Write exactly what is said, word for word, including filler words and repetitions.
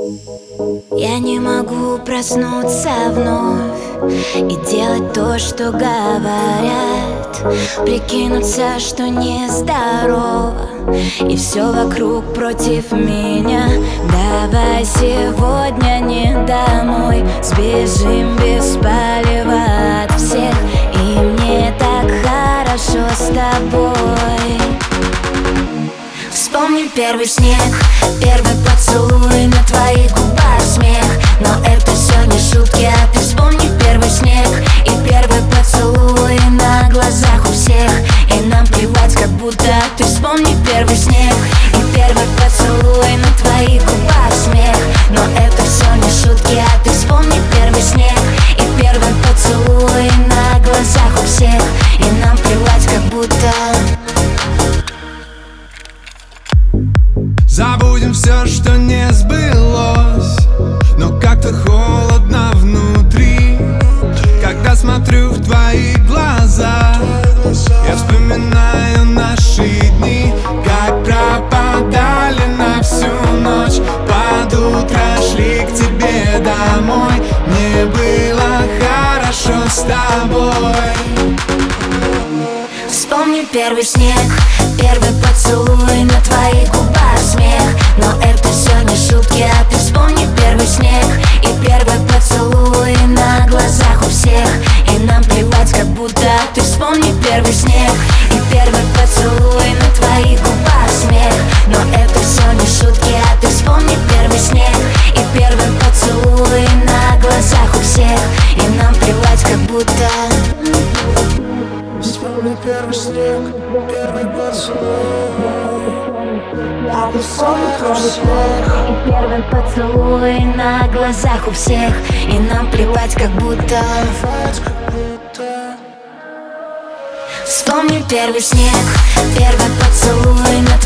Я не могу проснуться вновь и делать то, что говорят, прикинуться, что нездорово, и все вокруг против меня. Давай сегодня не домой, сбежим без палева от всех, и мне так хорошо с тобой. Вспомни первый снег, первый поцелуй, на твоих губах смех. Но это все не шутки, а ты вспомни первый снег и первый поцелуй на глазах у всех, и нам плевать, как будто. Ты вспомни первый снег и первый поцелуй, на твоих губах смех. Но это все не шутки, а ты вспомни первый снег и первый поцелуй на глазах у всех, и нам плевать, как будто. Забудем все, что не сбылось, но как-то холодно внутри, когда смотрю в твои глаза. Я вспоминаю наши дни, как пропадали на всю ночь, под утро шли к тебе домой. Мне было хорошо с тобой. Вспомни первый снег, первый поцелуй, на твоих губах смех. Но это все не шутки, а ты вспомни первый снег и первый поцелуй на глазах у всех, и нам плевать, как будто. Ты вспомни первый снег и первый поцелуй, на твоих губах смех. Но это все не шутки, а ты вспомни первый снег и первый поцелуй на глазах у всех, и нам плевать, как будто. Вспомни первый снег, первый поцелуй, а ты вспомни первый снег и первый поцелуй на глазах у всех, и нам плевать, как будто. Вспомни первый снег, первый поцелуй, на